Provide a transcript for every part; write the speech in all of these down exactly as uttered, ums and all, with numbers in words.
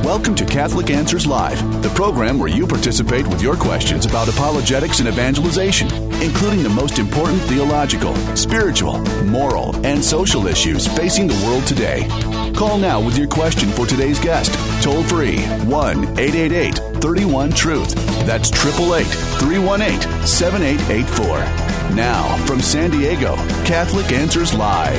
Welcome to Catholic Answers Live, the program where you participate with your questions about apologetics and evangelization, including the most important theological, spiritual, moral, and social issues facing the world today. Call now with your question for today's guest. Toll free, one eight eight eight, three one, truth. That's eight eight eight, three one eight, seven eight eight four. Now, from San Diego, Catholic Answers Live.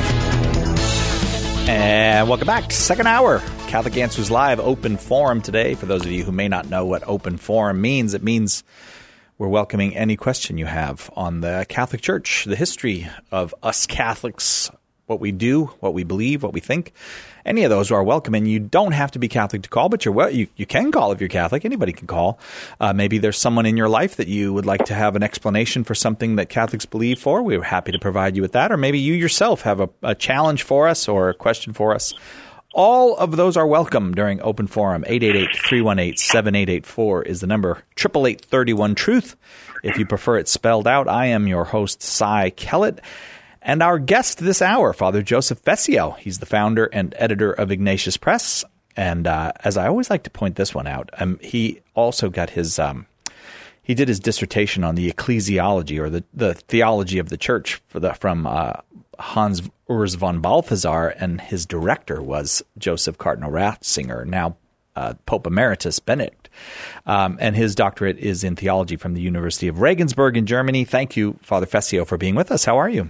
And welcome back. Second hour, Catholic Answers Live, open forum today. For those of you who may not know what open forum means, it means we're welcoming any question you have on the Catholic Church, the history of us Catholics, what we do, what we believe, what we think. Any of those are welcome, and you don't have to be Catholic to call, but you're well, you, you can call if you're Catholic. Anybody can call. Uh, maybe there's someone in your life that you would like to have an explanation for something that Catholics believe for. We're happy to provide you with that. Or maybe you yourself have a, a challenge for us or a question for us. All of those are welcome during Open Forum. eight eight eight, three one eight, seven eight eight four is the number. eight eight eight, three one, truth. If you prefer it spelled out, I am your host, Cy Kellett. And our guest this hour, Father Joseph Fessio. He's the founder and editor of Ignatius Press. And uh, as I always like to point this one out, um, he also got his um, he did his dissertation on the ecclesiology, or the, the theology of the church, for the, from uh, Hans Urs von Balthasar, and his director was Joseph Cardinal Ratzinger, now uh, Pope Emeritus Benedict. Um, and his doctorate is in theology from the University of Regensburg in Germany. Thank you, Father Fessio, for being with us. How are you?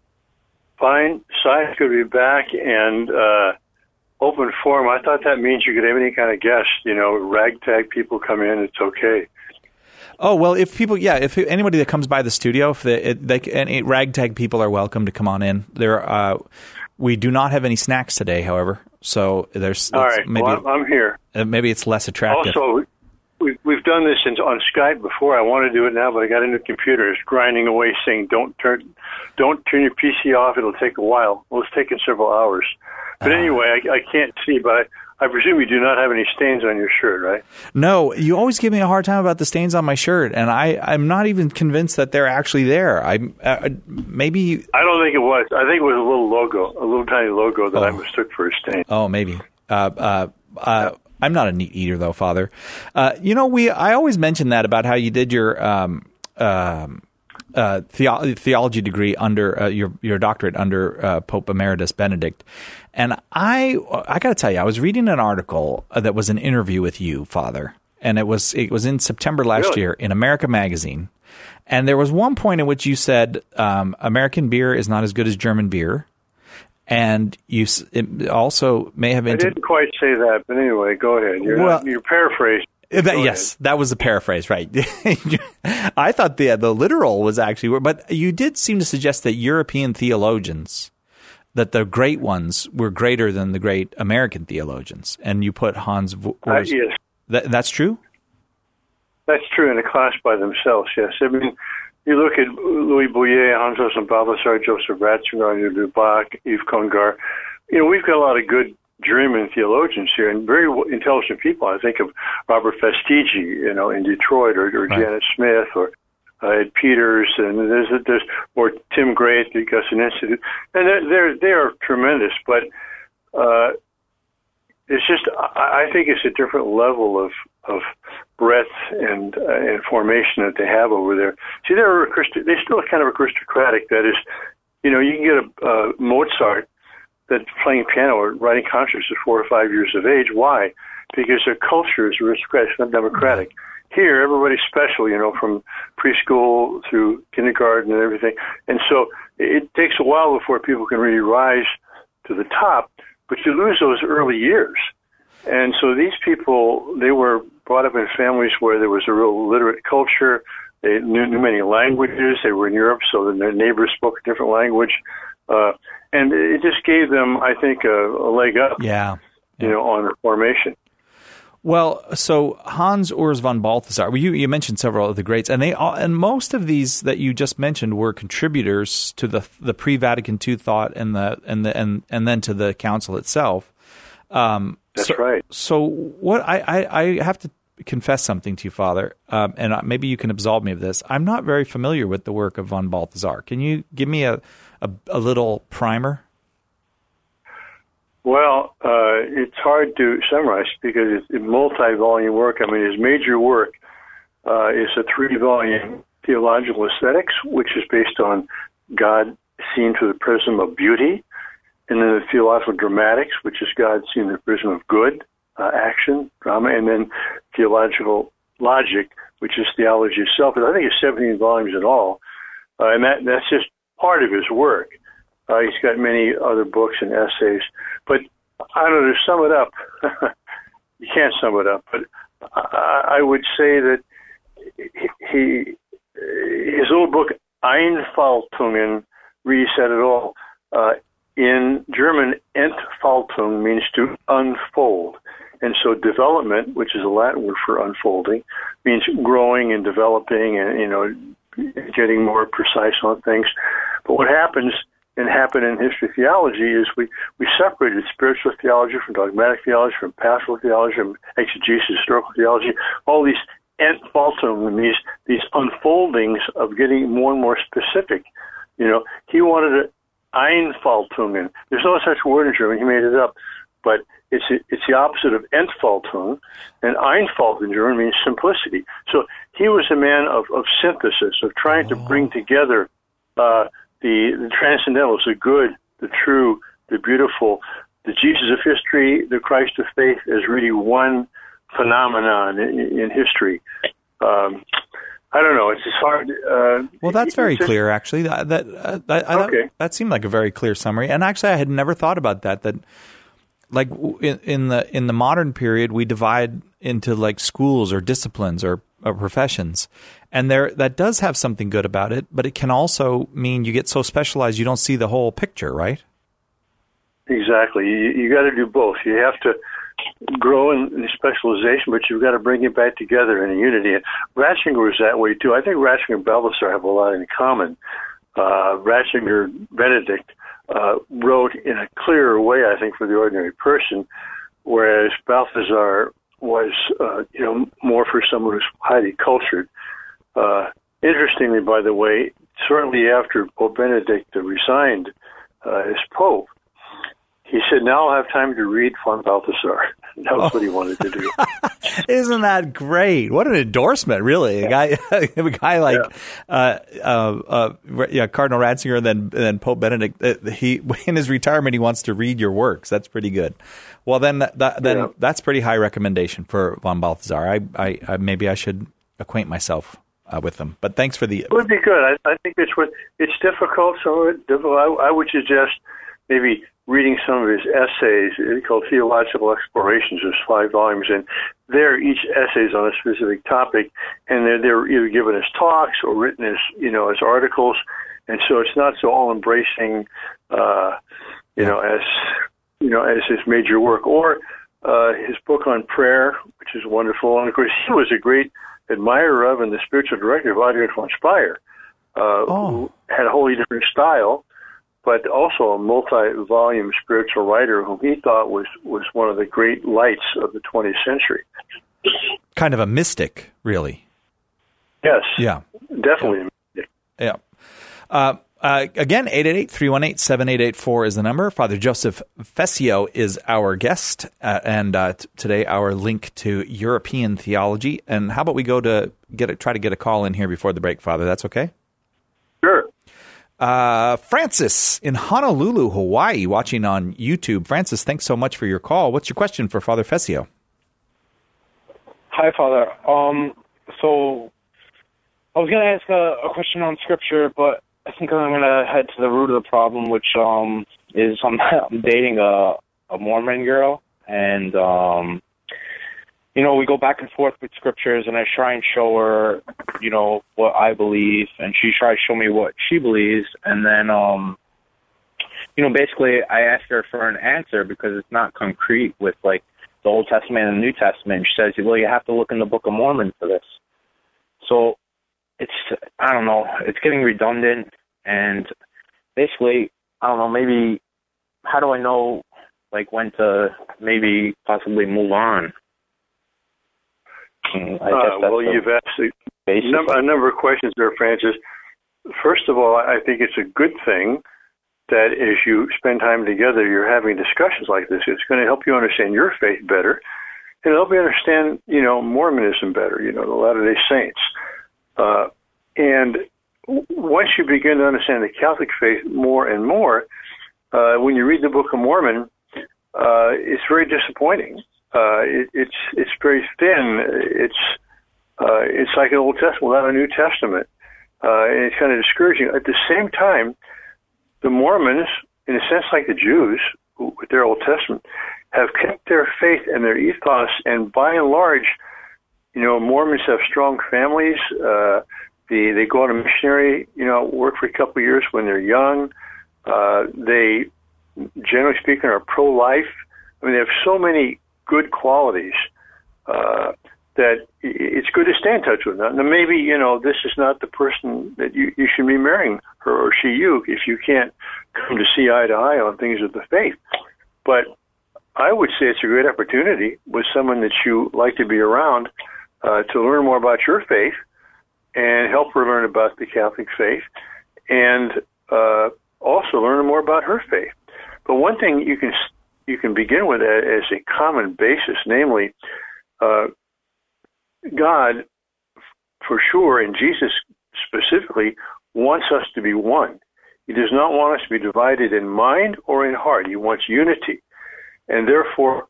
Fine. Cy, good to be back. And uh, open forum, I thought that means you could have any kind of guest. You know, ragtag people come in, it's okay. Oh, well, if people, yeah, if anybody that comes by the studio, if they, they any ragtag people are welcome to come on in. There, uh, we do not have any snacks today, however, so there's all right. Maybe, well, I'm here. Uh, maybe it's less attractive. Also, we, we've done this in, on Skype before. I want to do it now, but I got a new computer. It's grinding away, saying, "Don't turn, don't turn your P C off. It'll take a while." Well, it's taken several hours. But uh, anyway, I, I can't see, but I. I presume you do not have any stains on your shirt, right? No, you always give me a hard time about the stains on my shirt, and I, I'm not even convinced that they're actually there. I uh, maybe I don't think it was. I think it was a little logo, a little tiny logo that oh. I mistook for a stain. Oh, maybe. Uh, uh, uh, I'm not a neat eater, though, Father. Uh, you know, we I always mention that about how you did your um, um, uh, theo- theology degree under uh, your your doctorate under uh, Pope Emeritus Benedict. And I, I got to tell you, I was reading an article that was an interview with you, Father, and it was it was in September last really? year in America Magazine. And there was one point in which you said um, American beer is not as good as German beer, and you it also may have. Inter- I didn't quite say that, but anyway, go ahead. You're well, not, you're paraphrasing. That, yes, that was a paraphrase, right? I thought the the literal was actually, but you did seem to suggest that European theologians, that the great ones were greater than the great American theologians, and you put Hans. Urs, uh, yes, that, that's true. That's true in a class by themselves. Yes, I mean, you look at Louis Bouillet, Hans Urs von Balthasar, Joseph Ratzinger, Arnaud de Bach, Yves Congar. You know, we've got a lot of good German theologians here, and very intelligent people. I think of Robert Fastigi, you know, in Detroit, or, or right. Janet Smith, or uh, Ed Peters, and there's there's or Tim Gray at the Augustine Institute, and they're they're, they're tremendous. But uh, it's just I, I think it's a different level of of breadth and uh, information that they have over there. See, they're they still kind of aristocratic. That is, you know, you can get a uh, Mozart that's playing piano or writing concerts at four or five years of age. Why? Because their culture is aristocratic, not democratic. Here, everybody's special, you know, from preschool through kindergarten and everything. And so it takes a while before people can really rise to the top, but you lose those early years. And so these people, they were brought up in families where there was a real literate culture. They knew, knew many languages. They were in Europe, so then their neighbors spoke a different language. Uh, and it just gave them, I think, a, a leg up, yeah. you know, on the formation. Well, so Hans Urs von Balthasar, you, you mentioned several of the greats, and they all, and most of these that you just mentioned were contributors to the the pre-Vatican two thought and the and the and, and then to the council itself. Um, That's so, right. So what I, I, I have to confess something to you, Father, um, and maybe you can absolve me of this. I'm not very familiar with the work of von Balthasar. Can you give me a a, a little primer? Well, uh, it's hard to summarize because it's a multi-volume work. I mean, his major work uh, is a three-volume Theological Aesthetics, which is based on God seen through the prism of beauty, and then the Theological Dramatics, which is God seen through the prism of good, uh, action, drama, and then Theological Logic, which is theology itself. And I think it's seventeen volumes in all, uh, and that that's just part of his work. Uh, he's got many other books and essays, but I don't know, to sum it up, you can't sum it up, but I, I would say that he, his little book, Einfaltungen, really said it all. Uh, in German, Entfaltung means to unfold. And so development, which is a Latin word for unfolding, means growing and developing and, you know, getting more precise on things. But what happens and happened in history theology is we, we separated spiritual theology from dogmatic theology, from pastoral theology, from exegesis, historical theology, all these Entfaltungen, these, these unfoldings of getting more and more specific. You know, he wanted to Einfaltungen. There's no such word in German. He made it up. But it's it's the opposite of Entfaltung, and Einfalt in German means simplicity. So he was a man of, of synthesis, of trying to bring together uh, the, the transcendentals, the good, the true, the beautiful, the Jesus of history, the Christ of faith as really one phenomenon in, in history. Um, I don't know. It's just hard. Uh, well, that's very clear, actually. That that, uh, that, okay. that that seemed like a very clear summary. And actually, I had never thought about that. That like in, in the in the modern period, we divide into like schools or disciplines or, or professions, and there that does have something good about it. But it can also mean you get so specialized you don't see the whole picture, right? Exactly. You, you got to do both. You have to grow in, in specialization, but you've got to bring it back together in a unity. And Ratzinger was that way too. I think Ratzinger and Balthasar have a lot in common. Uh, Ratzinger, Benedict, uh, wrote in a clearer way, I think, for the ordinary person, whereas Balthasar was, uh, you know, more for someone who's highly cultured. Uh, interestingly, by the way, shortly after Pope Benedict resigned uh, as Pope, he said, now I'll have time to read von Balthasar. That was oh. what he wanted to do. Isn't that great? What an endorsement, really. A guy a guy like yeah. uh, uh, uh, yeah, Cardinal Ratzinger and then, and then Pope Benedict, uh, he in his retirement, he wants to read your works. That's pretty good. Well, then that, that, then yeah. that's pretty high recommendation for von Balthasar. I, I, I maybe I should acquaint myself uh, with them. But thanks for the... It would be good. I, I think it's what it's difficult. So difficult. I, I would suggest maybe reading some of his essays called Theological Explorations. There's five volumes, and there each essay is on a specific topic, and they're, they're either given as talks or written as, you know, as articles, and so it's not so all embracing, uh, you know, as you know, as his major work, or uh, his book on prayer, which is wonderful. And of course, he was a great admirer of and the spiritual director of Adrian von Speyer, uh, oh. who had a wholly different style, but also a multi-volume spiritual writer whom he thought was, was one of the great lights of the twentieth century. Kind of a mystic, really. Yes. Yeah. Definitely yeah. a mystic. Yeah. Uh, uh, again, eight eight eight, three one eight, seven eight eight four is the number. Father Joseph Fessio is our guest, uh, and uh, t- today our link to European theology. And how about we go to get a, try to get a call in here before the break, Father? That's okay? Sure. Uh, Francis in Honolulu, Hawaii, watching on YouTube. Francis, thanks so much for your call. What's your question for Father Fessio? Hi, Father. Um, so I was going to ask a, a question on Scripture, but I think I'm going to head to the root of the problem, which um, is I'm, I'm dating a, a Mormon girl, and um, you know, we go back and forth with scriptures, and I try and show her, you know, what I believe, and she tries to show me what she believes, and then, um, you know, basically I ask her for an answer because it's not concrete with, like, the Old Testament and the New Testament. She says, well, you have to look in the Book of Mormon for this. So it's, I don't know, it's getting redundant, and basically, I don't know, maybe, how do I know, like, when to maybe possibly move on? I guess uh, well, you've asked a number, a number of questions there, Francis. First of all, I think it's a good thing that as you spend time together, you're having discussions like this. It's going to help you understand your faith better, and help you understand, you know, Mormonism better, you know, the Latter-day Saints. Uh, and once you begin to understand the Catholic faith more and more, uh, when you read the Book of Mormon, uh, it's very disappointing. Uh, it, it's it's very thin. It's uh, it's like an Old Testament without a New Testament, uh, and it's kind of discouraging. At the same time, the Mormons, in a sense like the Jews with their Old Testament, have kept their faith and their ethos, and by and large, you know, Mormons have strong families. Uh, they they go on a missionary, you know, work for a couple of years when they're young. Uh, they, generally speaking, are pro-life. I mean, they have so many good qualities uh, that it's good to stay in touch with them. Now, maybe, you know, this is not the person that you, you should be marrying, her or she you, if you can't come to see eye to eye on things of the faith. But I would say it's a great opportunity with someone that you like to be around uh, to learn more about your faith and help her learn about the Catholic faith, and uh, also learn more about her faith. But one thing you can you can begin with as a common basis, namely, uh, God, for sure, and Jesus specifically, wants us to be one. He does not want us to be divided in mind or in heart. He wants unity. And therefore,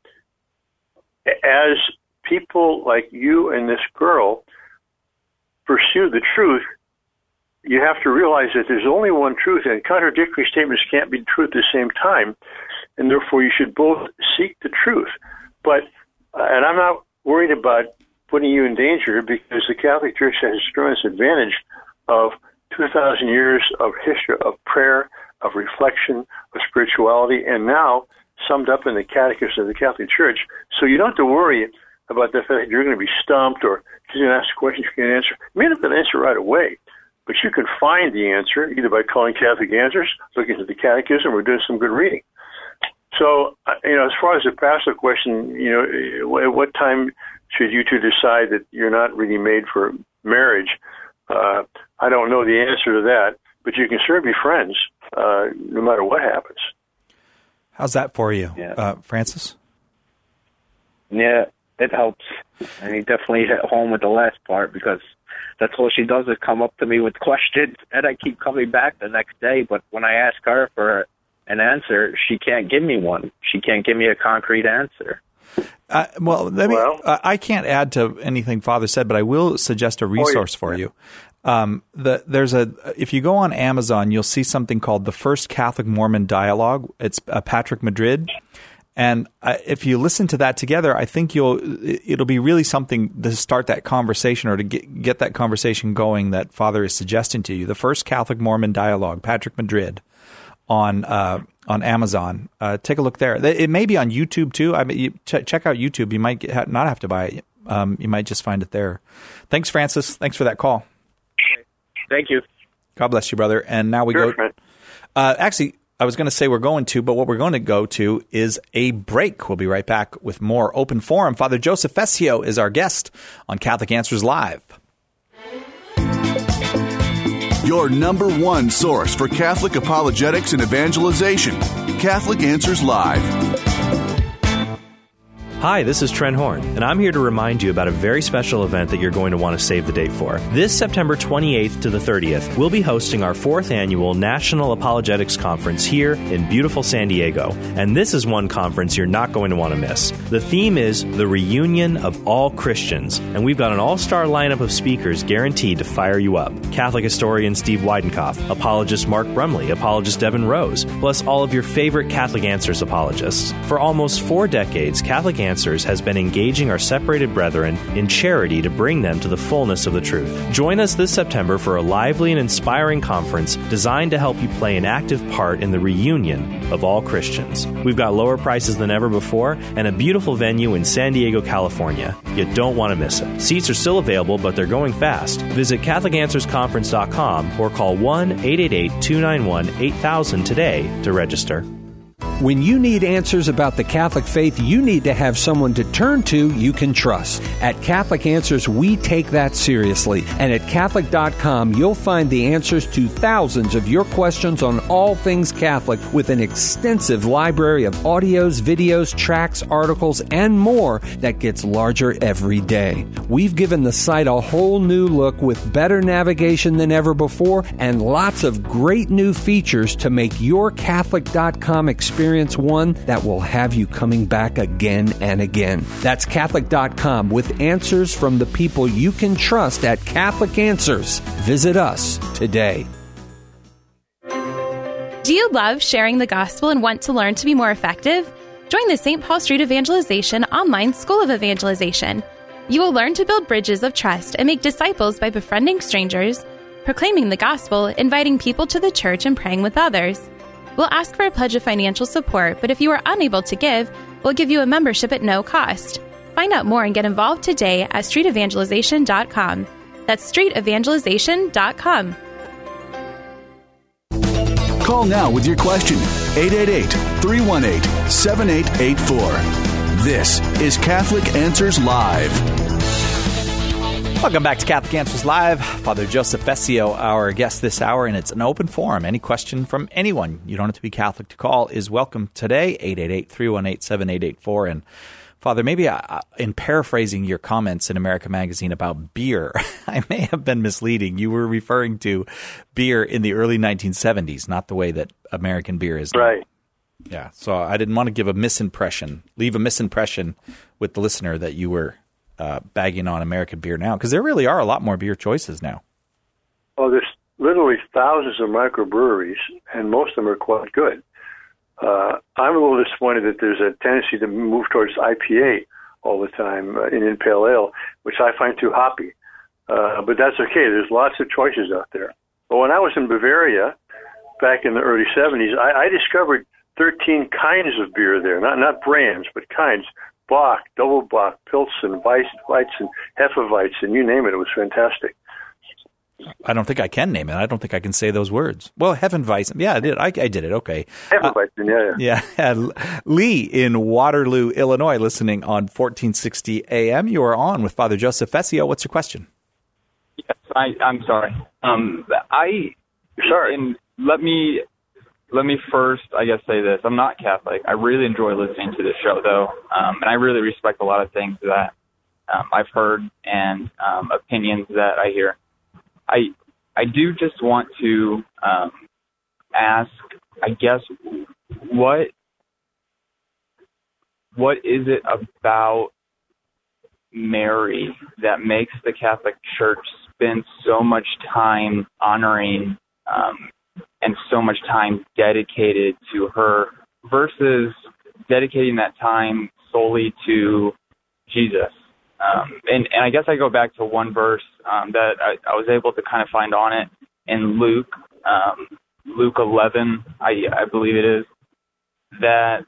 as people like you and this girl pursue the truth, you have to realize that there's only one truth, and contradictory statements can't be true at the same time, and therefore you should both seek the truth. But, uh, and I'm not worried about putting you in danger, because the Catholic Church has a tremendous advantage of two thousand years of history, of prayer, of reflection, of spirituality, and now summed up in the Catechism of the Catholic Church. So you don't have to worry about the fact that you're going to be stumped, or she's going to ask a question you can't answer. You may not have an answer right away, but you can find the answer either by calling Catholic Answers, looking at the Catechism, or doing some good reading. So, you know, as far as the pastoral question, you know, at what time should you two decide that you're not really made for marriage? Uh, I don't know the answer to that, but you can certainly be friends uh, no matter what happens. How's that for you, yeah. uh, Francis? Yeah, it helps. And he definitely hit home with the last part, because that's all she does is come up to me with questions, and I keep coming back the next day. But when I ask her for an answer, she can't give me one. She can't give me a concrete answer. Uh, well, let me, well uh, I can't add to anything Father said, but I will suggest a resource for you. Um, the, there's a if you go on Amazon, you'll see something called the First Catholic Mormon Dialogue. It's uh, Patrick Madrid, and uh, if you listen to that together, I think you'll it'll be really something to start that conversation, or to get get that conversation going that Father is suggesting to you. The First Catholic Mormon Dialogue, Patrick Madrid, on uh, on Amazon. Uh, take a look there. It may be on YouTube too. I mean, you ch- check out YouTube. You might get, not have to buy it. Um, you might just find it there. Thanks, Francis. Thanks for that call. Thank you. God bless you, brother. And now we sure, go. Uh, actually, I was going to say we're going to, but what we're going to go to is a break. We'll be right back with more Open Forum. Father Joseph Fessio is our guest on Catholic Answers Live. Your number one source for Catholic apologetics and evangelization. Catholic Answers Live. Hi, this is Trent Horn, and I'm here to remind you about a very special event that you're going to want to save the date for. This September twenty-eighth to the thirtieth, we'll be hosting our fourth annual National Apologetics Conference here in beautiful San Diego. And this is one conference you're not going to want to miss. The theme is the reunion of all Christians, and we've got an all-star lineup of speakers guaranteed to fire you up. Catholic historian Steve Weidenkopf, apologist Mark Brumley, apologist Devin Rose, plus all of your favorite Catholic Answers apologists. For almost four decades, Catholic Answers Answers has been engaging our separated brethren in charity to bring them to the fullness of the truth. Join us this September for a lively and inspiring conference designed to help you play an active part in the reunion of all Christians. We've got lower prices than ever before and a beautiful venue in San Diego, California. You don't want to miss it. Seats are still available, but they're going fast. Visit Catholic Answers Conference dot com or call one eight eight eight, two nine one, eight thousand today to register. When you need answers about the Catholic faith, you need to have someone to turn to you can trust. At Catholic Answers, we take that seriously. And at Catholic dot com, you'll find the answers to thousands of your questions on all things Catholic with an extensive library of audios, videos, tracts, articles, and more that gets larger every day. We've given the site a whole new look with better navigation than ever before and lots of great new features to make your Catholic dot com experience one that will have you coming back again and again. That's Catholic dot com with answers from the people you can trust at Catholic Answers. Visit us today. Do you love sharing the gospel and want to learn to be more effective? Join the Saint Paul Street Evangelization online School of Evangelization. You will learn to build bridges of trust and make disciples by befriending strangers, proclaiming the gospel, inviting people to the church, and praying with others. We'll ask for a pledge of financial support, but if you are unable to give, we'll give you a membership at no cost. Find out more and get involved today at street evangelization dot com. That's street evangelization dot com. Call now with your question. eight eight eight, three one eight, seven eight eight four. This is Catholic Answers Live. Welcome back to Catholic Answers Live. Father Joseph Fessio, our guest this hour, and it's an open forum. Any question from anyone, you don't have to be Catholic to call, is welcome today, eight eight eight, three one eight, seven eight eight four. And Father, maybe I, in paraphrasing your comments in America Magazine about beer, I may have been misleading. You were referring to beer in the early nineteen seventies, not the way that American beer is now. Right. Yeah, so I didn't want to give a misimpression, leave a misimpression with the listener that you were Uh, bagging on American beer now, because there really are a lot more beer choices now. Well, there's literally thousands of microbreweries, and most of them are quite good. Uh, I'm a little disappointed that there's a tendency to move towards I P A all the time uh, in, in Pale Ale, which I find too hoppy. Uh, but that's okay. There's lots of choices out there. But when I was in Bavaria back in the early seventies, I, I discovered thirteen kinds of beer there, not not brands, but kinds. Bock, Double Bock, Pilsen, Weizen, Hefeweizen, you name it. It was fantastic. I don't think I can name it. I don't think I can say those words. Well, Hefeweizen. Yeah, I did. I, I did it. Okay. Hefeweizen, uh, yeah, yeah. Yeah. Lee in Waterloo, Illinois, listening on fourteen sixty A M. You are on with Father Joseph Fessio. What's your question? Yes, I, I'm sorry. Um, I sorry. And let me let me first, I guess, say this. I'm not Catholic. I really enjoy listening to this show, though, um, and I really respect a lot of things that um, I've heard and um, opinions that I hear. I I do just want to um, ask, I guess, what what is it about Mary that makes the Catholic Church spend so much time honoring um, and so much time dedicated to her versus dedicating that time solely to Jesus? Um, and, and I guess I go back to one verse um, that I, I was able to kind of find on it in Luke, um, Luke eleven, I, I believe it is, that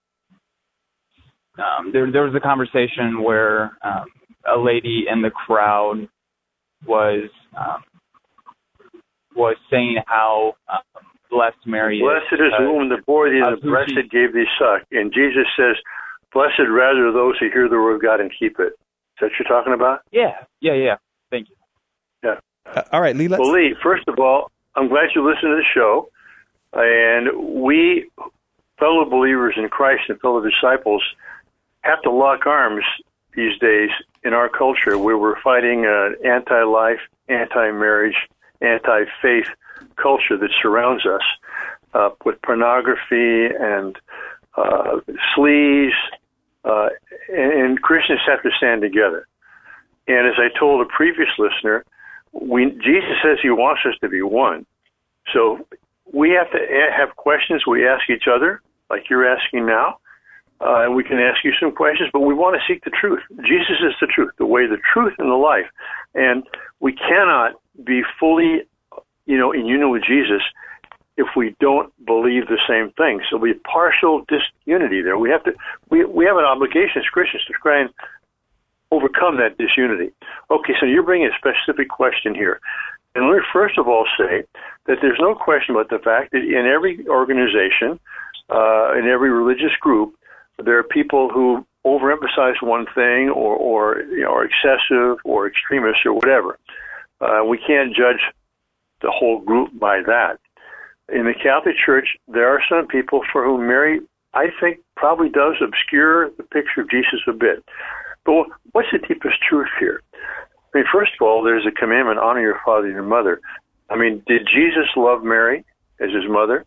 um, there, there was a conversation where um, a lady in the crowd was um, was saying how um, blessed Mary is. Blessed is the woman that bore thee, and the breast that gave thee suck. And Jesus says, blessed rather those who hear the word of God and keep it. Is that what you're talking about? Yeah, yeah, yeah. Thank you. Yeah. Uh, all right, Lee, let's... Well, Lee, first of all, I'm glad you listened to the show. And we, fellow believers in Christ and fellow disciples, have to lock arms these days in our culture where we're fighting an anti-life, anti-marriage, anti-faith culture that surrounds us uh, with pornography and uh, sleaze, uh, and, and Christians have to stand together. And as I told a previous listener, we, Jesus says he wants us to be one. So we have to have questions we ask each other, like you're asking now, uh, and we can ask you some questions, but we want to seek the truth. Jesus is the truth, the way, the truth, and the life. And we cannot be fully, you know, in union with Jesus if we don't believe the same thing. So we have partial disunity there. We have to, we we have an obligation as Christians to try and overcome that disunity. Okay, so you're bringing a specific question here. And let me first of all say that there's no question about the fact that in every organization, uh, in every religious group, there are people who overemphasize one thing or, or you know, are excessive or extremists or whatever. Uh, we can't judge the whole group by that. In the Catholic Church, there are some people for whom Mary, I think, probably does obscure the picture of Jesus a bit. But what's the deepest truth here? I mean, first of all, there's a commandment, honor your father and your mother. I mean, did Jesus love Mary as his mother?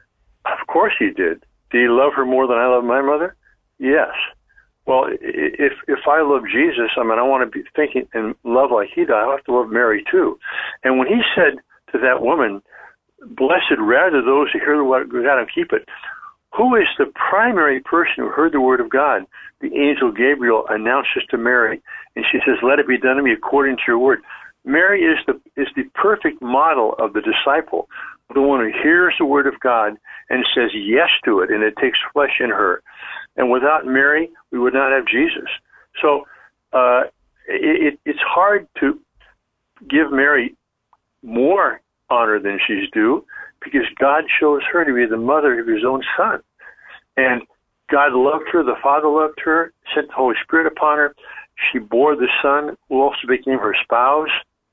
Of course he did. Did he love her more than I love my mother? Yes. Well, if if I love Jesus, I mean, I want to be thinking and love like he did. I have to love Mary too. And when he said to that woman, blessed rather those who hear the word of God and keep it, who is the primary person who heard the word of God? The angel Gabriel announces to Mary, and she says, let it be done to me according to your word. Mary is the is the perfect model of the disciple, the one who hears the word of God and says yes to it, and it takes flesh in her. And without Mary, we would not have Jesus. So uh, it, it's hard to give Mary more honor than she's due, because God chose her to be the mother of his own son. And God loved her, the Father loved her, sent the Holy Spirit upon her. She bore the Son, who also became her spouse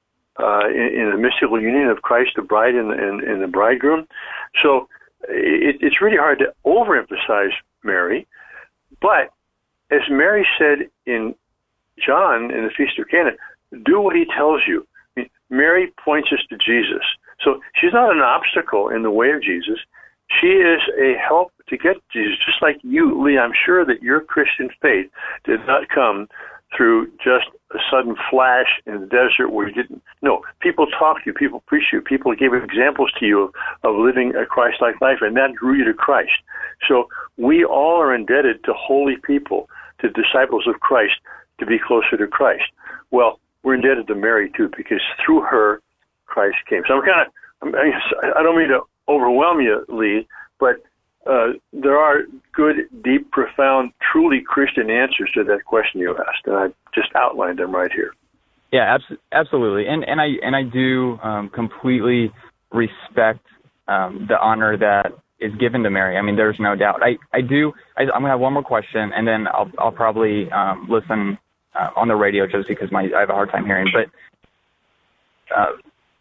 uh, in, in the mystical union of Christ, the bride and, and, and the bridegroom. So it, it's really hard to overemphasize Mary. But as Mary said in John in the Feast of Cana, do what he tells you. I mean, Mary points us to Jesus. So she's not an obstacle in the way of Jesus. She is a help to get Jesus. Just like you, Lee, I'm sure that your Christian faith did not come through just a sudden flash in the desert where you didn't. No, people talked to you, people preached to you, people gave examples to you of, of living a Christ-like life, and that drew you to Christ. So we all are indebted to holy people, to disciples of Christ, to be closer to Christ. Well, we're indebted to Mary, too, because through her, Christ came. So I'm kind of, I don't mean to overwhelm you, Lee, but uh, there are good, deep, profound, truly Christian answers to that question you asked, and I just outlined them right here. Yeah, abs- absolutely, and and I and I do um, completely respect um, the honor that is given to Mary. I mean, there's no doubt. I I do. I, I'm gonna have one more question, and then I'll I'll probably um, listen uh, on the radio just because my I have a hard time hearing. But uh,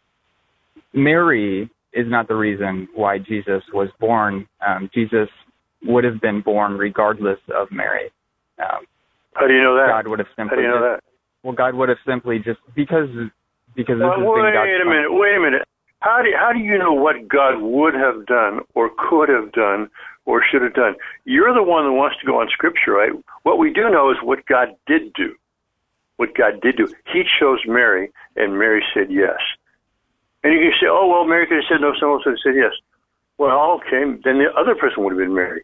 Mary is not the reason why Jesus was born. Um, Jesus would have been born regardless of Mary. Um, How do you know that? God would have simply. How do you know just, that? Well, God would have simply just because because this well, has wait been God's a plan. minute. Wait a minute. How do how do you know what God would have done or could have done or should have done? You're the one that wants to go on Scripture, right? What we do know is what God did do. What God did do. He chose Mary, and Mary said yes. And you can say, oh, well, Mary could have said no, someone else would have said yes. Well, okay, then the other person would have been Mary.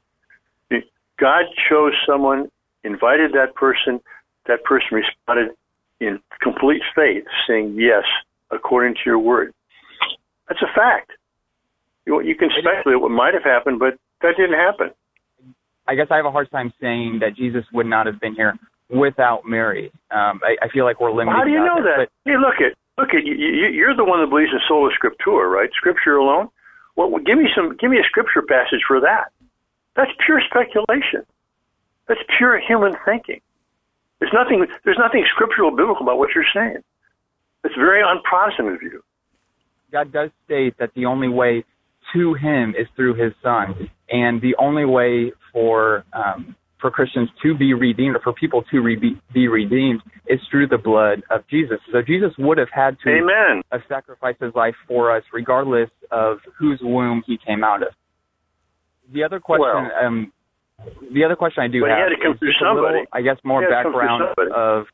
God chose someone, invited that person, that person responded in complete faith, saying yes, according to your word. That's a fact. You, you can speculate what might have happened, but that didn't happen. I guess I have a hard time saying that Jesus would not have been here without Mary. Um, I, I feel like we're limited. How do you know there, that? Hey, look at look at you, you. You're the one that believes in sola scriptura, right? Scripture alone. Well, give me some. Give me a scripture passage for that. That's pure speculation. That's pure human thinking. There's nothing. There's nothing scriptural, biblical about what you're saying. It's very un-Protestant of you. God does state that the only way to Him is through His Son, and the only way for um, for Christians to be redeemed, or for people to re- be redeemed, is through the blood of Jesus. So Jesus would have had to Amen. have sacrificed His life for us, regardless of whose womb He came out of. The other question, Well, um, the other question I do but he have had to come is through just a little, somebody. I guess, more He had to come through background somebody. of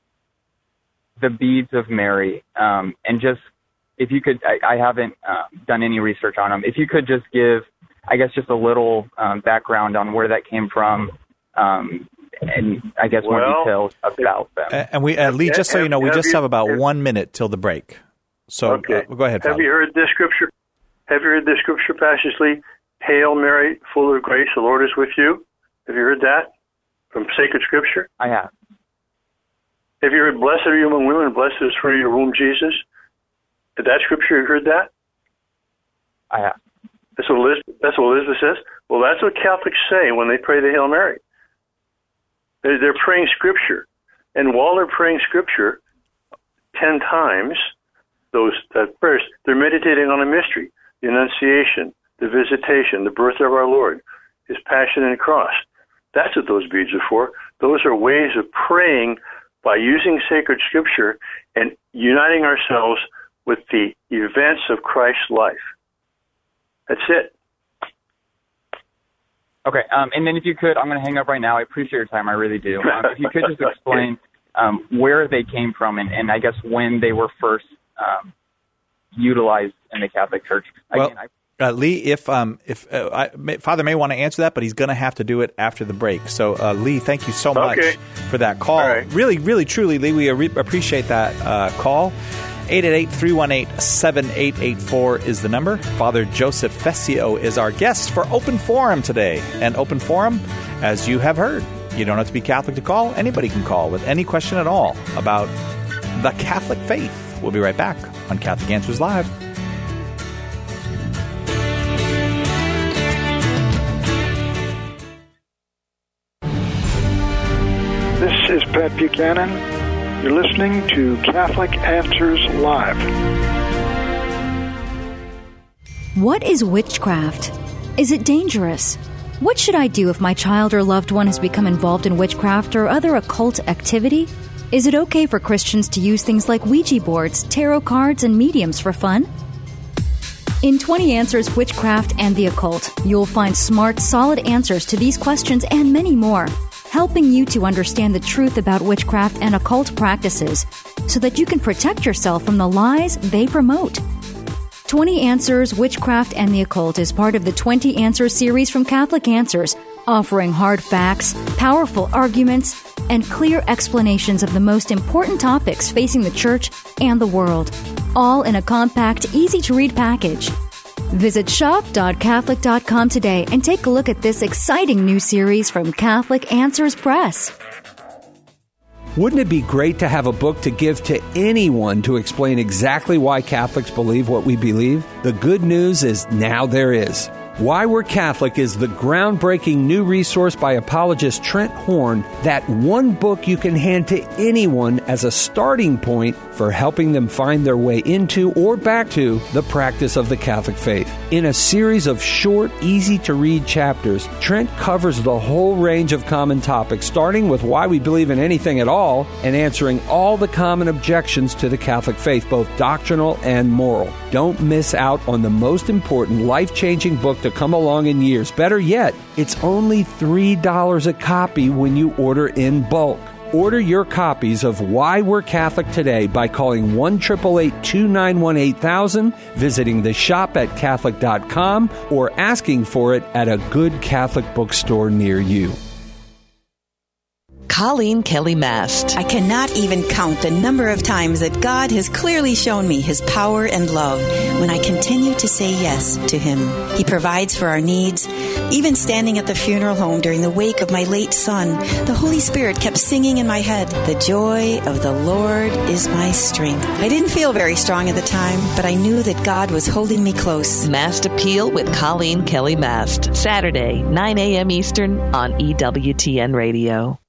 the beads of Mary, um, and just if you could, I, I haven't uh, done any research on them. If you could just give, I guess, just a little um, background on where that came from, um, and I guess more Well, details about them. And we, uh, Lee, just so you know, we Have just you- have about have- one minute till the break. So Okay. uh, go ahead, Have Father. you heard this scripture? Have you heard this scripture passage, Lee? Hail Mary, full of grace, the Lord is with you. Have you heard that from sacred scripture? I have. Have you heard, blessed are you among women, blessed is for your womb, Jesus? Did that scripture, you heard that? I have. That's what Elizabeth, that's what Elizabeth says. Well, that's what Catholics say when they pray the Hail Mary. They're, they're praying Scripture. And while they're praying Scripture, ten times, those that prayers, they're meditating on a mystery, the Annunciation, the Visitation, the birth of our Lord, His Passion and Cross. That's what those beads are for. Those are ways of praying by using sacred Scripture and uniting ourselves with the events of Christ's life. That's it. Okay, um, and then if you could, I'm going to hang up right now. I appreciate your time. I really do. Um, if you could just explain um, where they came from and, and I guess when they were first um, utilized in the Catholic Church. Again, well, I, uh, Lee, if um, if uh, I, may, Father may want to answer that, but he's going to have to do it after the break. So, uh, Lee, thank you so much okay. for that call. Right. Really, really, truly, Lee, we re- appreciate that uh, call. eight eight eight, three one eight, seven eight eight four is the number. Father Joseph Fessio is our guest for Open Forum today. And Open Forum, as you have heard, you don't have to be Catholic to call. Anybody can call with any question at all about the Catholic faith. We'll be right back on Catholic Answers Live. This is Pat Buchanan. You're listening to Catholic Answers Live. What is witchcraft? Is it dangerous? What should I do if my child or loved one has become involved in witchcraft or other occult activity? Is it okay for Christians to use things like Ouija boards, tarot cards, and mediums for fun? In twenty Answers, Witchcraft and the Occult, you'll find smart, solid answers to these questions and many more, helping you to understand the truth about witchcraft and occult practices so that you can protect yourself from the lies they promote. twenty Answers, Witchcraft and the Occult is part of the twenty Answers series from Catholic Answers, offering hard facts, powerful arguments, and clear explanations of the most important topics facing the Church and the world, all in a compact, easy-to-read package. Visit shop dot catholic dot com today and take a look at this exciting new series from Catholic Answers Press. Wouldn't it be great to have a book to give to anyone to explain exactly why Catholics believe what we believe? The good news is now there is. Why We're Catholic is the groundbreaking new resource by apologist Trent Horn, that one book you can hand to anyone as a starting point for helping them find their way into or back to the practice of the Catholic faith. In a series of short, easy-to-read chapters, Trent covers the whole range of common topics, starting with why we believe in anything at all and answering all the common objections to the Catholic faith, both doctrinal and moral. Don't miss out on the most important, life-changing book to come along in years. Better yet, it's only three dollars a copy when you order in bulk. Order your copies of Why We're Catholic today by calling one eight eight eight, two nine one, eight thousand, visiting the shop at catholic dot com, or asking for it at a good Catholic bookstore near you. Colleen Kelly Mast. I cannot even count the number of times that God has clearly shown me His power and love when I continue to say yes to Him. He provides for our needs. Even standing at the funeral home during the wake of my late son, the Holy Spirit kept singing in my head, "The joy of the Lord is my strength." I didn't feel very strong at the time, but I knew that God was holding me close. Mast Appeal with Colleen Kelly Mast. Saturday, nine a.m. Eastern on E W T N Radio.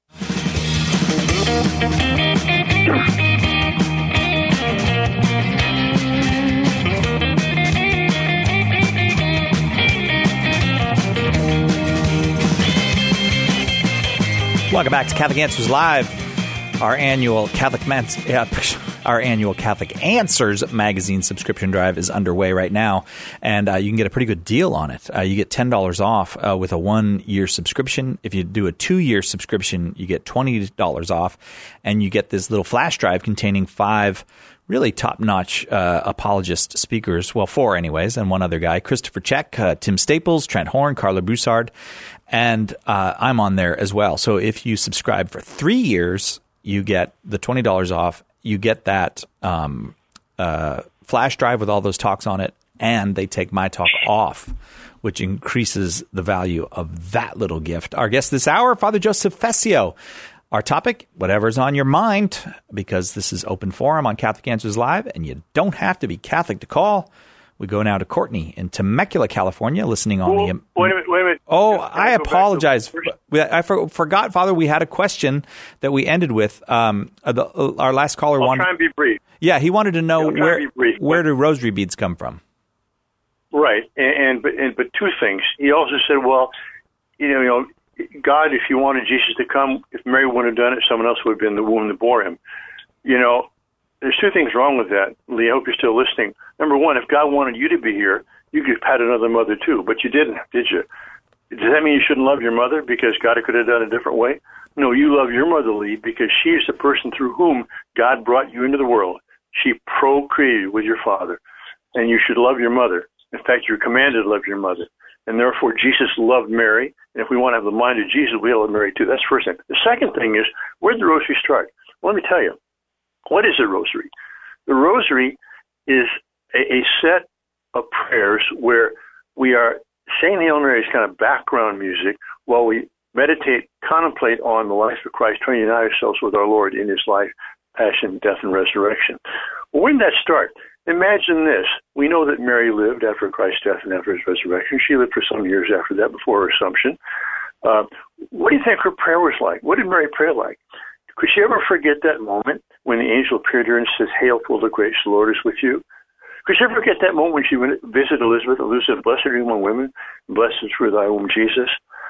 Welcome back to Catholic Answers Live. Our annual Catholic Mans- uh, our annual Catholic Answers magazine subscription drive is underway right now, and uh, you can get a pretty good deal on it. Uh, you get ten dollars off uh, with a one-year subscription. If you do a two-year subscription, you get twenty dollars off, and you get this little flash drive containing five really top-notch uh, apologist speakers, well, four anyways, and one other guy, Christopher Check, uh, Tim Staples, Trent Horn, Carla Broussard, and uh, I'm on there as well. So if you subscribe for three years, you get the twenty dollars off. You get that um, uh, flash drive with all those talks on it, and they take my talk off, which increases the value of that little gift. Our guest this hour, Father Joseph Fessio. Our topic, whatever's on your mind, because this is Open Forum on Catholic Answers Live, and you don't have to be Catholic to call. We go now to Courtney in Temecula, California, listening on well, the... Wait a minute, wait a minute. Oh, Just, I apologize. I for, forgot, Father, we had a question that we ended with. Um, the, our last caller I'll wanted... I'll try and be brief. Yeah, he wanted to know yeah, where to brief, where do rosary beads come from? Right, and, and, but, and but two things. He also said, well, you know, you know, God, if you wanted Jesus to come, if Mary wouldn't have done it, someone else would have been the womb that bore him. You know, there's two things wrong with that, Lee. I hope you're still listening. Number one, if God wanted you to be here, you could have had another mother too, but you didn't, did you? Does that mean you shouldn't love your mother because God could have done it a different way? No, you love your mother, Lee, because she is the person through whom God brought you into the world. She procreated with your father, and you should love your mother. In fact, you're commanded to love your mother. And therefore, Jesus loved Mary, and if we want to have the mind of Jesus, we love Mary too. That's the first thing. The second thing is, where did the rosary start? Well, let me tell you. What is a rosary? The rosary is a, a set of prayers where we are saying the Hail Mary as kind of background music while we meditate, contemplate on the life of Christ, trying to unite ourselves with our Lord in his life, passion, death, and resurrection. Well, when did that start? Imagine this. We know that Mary lived after Christ's death and after his resurrection. She lived for some years after that, before her Assumption. Uh, what do you think her prayer was like? What did Mary pray like? Could she ever forget that moment when the angel appeared to her and says, "Hail, full of grace, the Lord is with you"? Could she ever forget that moment when she went to visit Elizabeth? Elizabeth, blessed are you among women, and blessed is for thy womb, Jesus.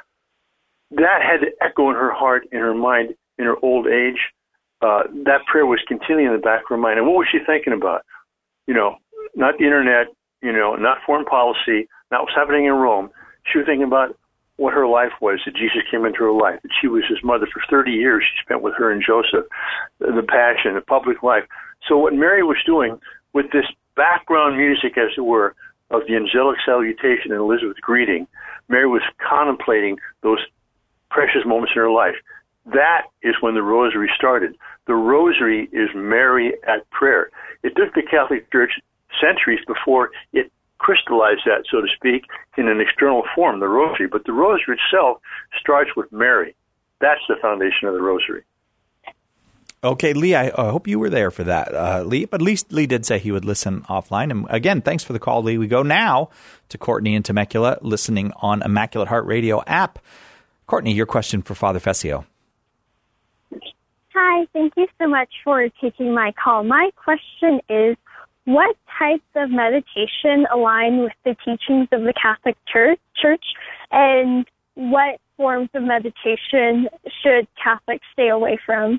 That had to echo in her heart, in her mind, in her old age. Uh, that prayer was continually in the back of her mind. And what was she thinking about? You know, not the internet, you know, not foreign policy, not what's happening in Rome. She was thinking about what her life was, that Jesus came into her life, that she was his mother for thirty years. She spent with her and Joseph, the passion, the public life. So what Mary was doing with this background music, as it were, of the angelic salutation and Elizabeth's greeting, Mary was contemplating those precious moments in her life. That is when the rosary started. The rosary is Mary at prayer. It took the Catholic Church centuries before it crystallized that, so to speak, in an external form, the rosary. But the rosary itself starts with Mary. That's the foundation of the rosary. Okay, Lee, I, I hope you were there for that, uh, Lee. But at least Lee did say he would listen offline. And again, thanks for the call, Lee. We go now to Courtney in Temecula, listening on Immaculate Heart Radio app. Courtney, your question for Father Fessio. Hi, thank you so much for taking my call. My question is, what types of meditation align with the teachings of the Catholic Church, Church, and what forms of meditation should Catholics stay away from?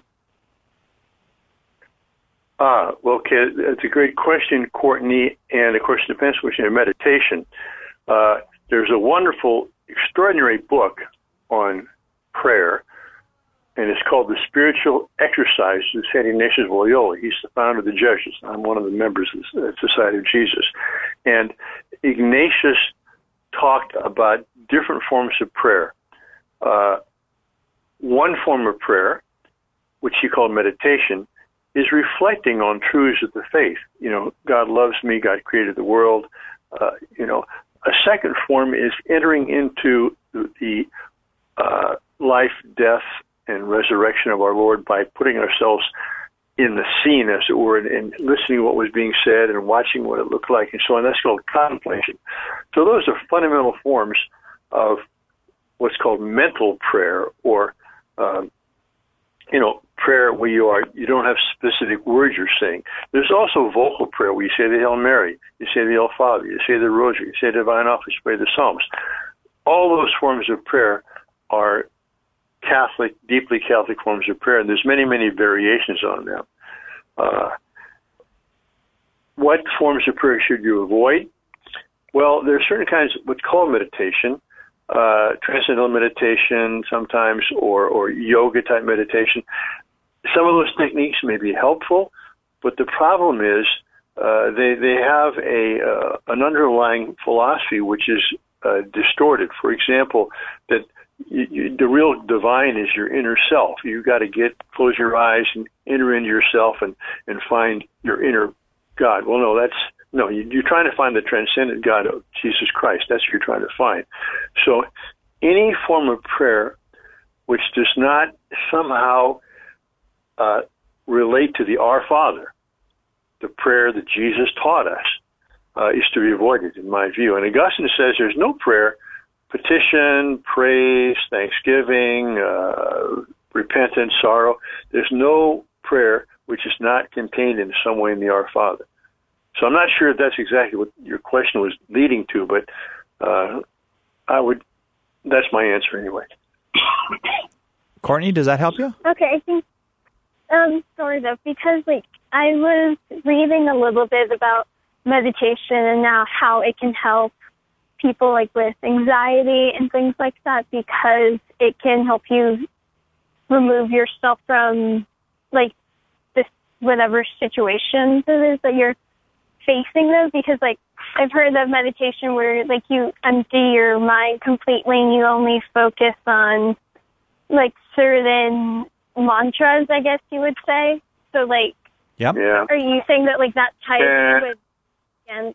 Ah, well, okay, that's a great question, Courtney, and of course it depends which in meditation. Uh, there's a wonderful, extraordinary book on prayer, and it's called The Spiritual Exercises of Saint Ignatius of Loyola. He's the founder of the Jesuits. I'm one of the members of the Society of Jesus. And Ignatius talked about different forms of prayer. Uh, one form of prayer, which he called meditation, is reflecting on truths of the faith. You know, God loves me, God created the world. Uh, you know, a second form is entering into the, the uh, life, death, and resurrection of our Lord by putting ourselves in the scene, as it were, and, and listening to what was being said and watching what it looked like and so on. That's called contemplation. So those are fundamental forms of what's called mental prayer, or, um, you know, prayer where you are, you don't have specific words you're saying. There's also vocal prayer where you say the Hail Mary, you say the Hail Father, you say the Rosary, you say the Divine Office, you pray the Psalms. All those forms of prayer are Catholic, deeply Catholic forms of prayer, and there's many, many variations on them. Uh, what forms of prayer should you avoid? Well, there are certain kinds of what's called meditation, uh, transcendental meditation sometimes, or, or yoga-type meditation. Some of those techniques may be helpful, but the problem is uh, they they have a uh, an underlying philosophy which is uh, distorted. For example, that You, you, the real divine is your inner self. You've got to get, close your eyes and enter into yourself and, and find your inner God. Well, no, that's, no, you, you're trying to find the transcendent God of Jesus Christ. That's what you're trying to find. So any form of prayer which does not somehow uh, relate to the Our Father, the prayer that Jesus taught us, uh, is to be avoided, in my view. And Augustine says there's no prayer, petition, praise, thanksgiving, uh, repentance, sorrow. There's no prayer which is not contained in some way in the Our Father. So I'm not sure if that's exactly what your question was leading to, but uh, I would. That's my answer anyway. Courtney, does that help you? Okay, I think um, sort of, because like I was reading a little bit about meditation and now how it can help people like with anxiety and things like that, because it can help you remove yourself from like this whatever situations it is that you're facing them. Because like I've heard of meditation where like you empty your mind completely and you only focus on like certain mantras, I guess you would say. So like, yep. Yeah. Are you saying that like that type Uh, would against?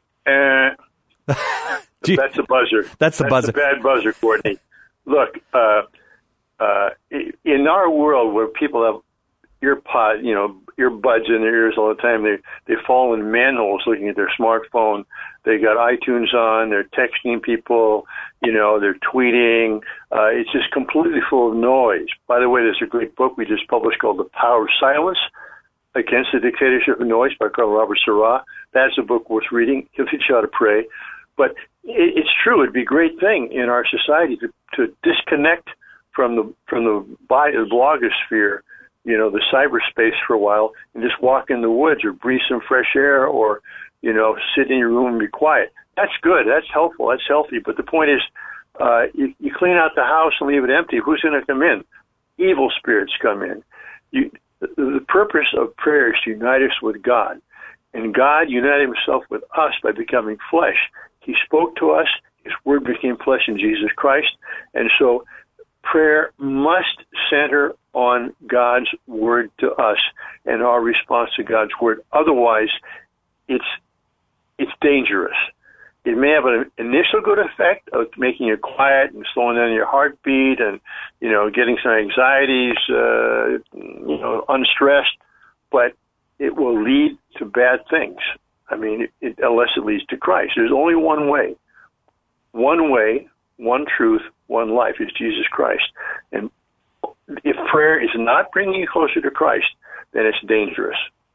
Uh, that's a buzzer. That's the that's buzzer. a bad buzzer, Courtney. Look, uh, uh, in our world where people have earpod, you know, earbuds in their ears all the time, they they fall in manholes looking at their smartphone. They got iTunes on. They're texting people. You know, they're tweeting. Uh, it's just completely full of noise. By the way, there's a great book we just published called The Power of Silence Against the Dictatorship of Noise by Carl Robert Seurat. That's a book worth reading. He'll teach you how to pray. But it, it's true. It'd be a great thing in our society to, to disconnect from the from the, bi- the blogosphere, you know, the cyberspace for a while, and just walk in the woods or breathe some fresh air, or, you know, sit in your room and be quiet. That's good. That's helpful. That's healthy. But the point is, uh, you, you clean out the house and leave it empty. Who's going to come in? Evil spirits come in. You, the, the purpose of prayer is to unite us with God. And God united himself with us by becoming flesh. He spoke to us. His word became flesh in Jesus Christ. And so prayer must center on God's word to us and our response to God's word. Otherwise, it's it's dangerous. It may have an initial good effect of making you quiet and slowing down your heartbeat and, you know, getting some anxieties, uh, you know, unstressed, but it will lead to bad things. I mean, it, it, unless it leads to Christ. There's only one way. One way, one truth, one life is Jesus Christ. And if prayer is not bringing you closer to Christ, then it's dangerous.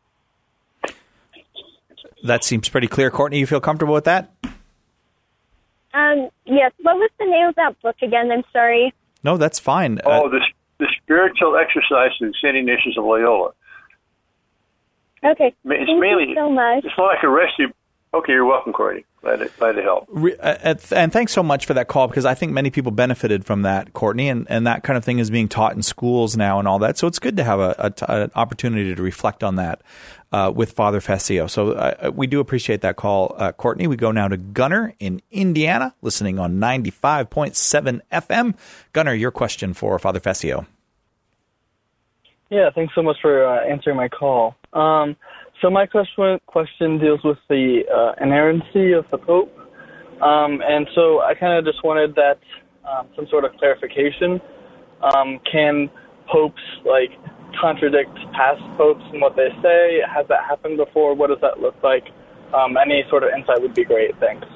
That seems pretty clear. Courtney, you feel comfortable with that? Um, yes. What was the name of that book again? I'm sorry. No, that's fine. Oh, uh, the, the Spiritual Exercises of Saint Ignatius of Loyola. Okay. It's Thank mainly, you so much. It's not like a rescue. Okay, you're welcome, Courtney. Glad to, glad to help. Re, uh, and thanks so much for that call, because I think many people benefited from that, Courtney, and, and that kind of thing is being taught in schools now and all that. So it's good to have a, a, an opportunity to reflect on that uh, with Father Fessio. So uh, we do appreciate that call, uh, Courtney. We go now to Gunnar in Indiana, listening on ninety-five point seven F M. Gunnar, your question for Father Fessio. Yeah, thanks so much for uh, answering my call. Um, so my question question deals with the uh, inerrancy of the Pope, um, and so I kind of just wanted that um, some sort of clarification. Um, can popes like contradict past popes in what they say? Has that happened before? What does that look like? Um, any sort of insight would be great. Thanks.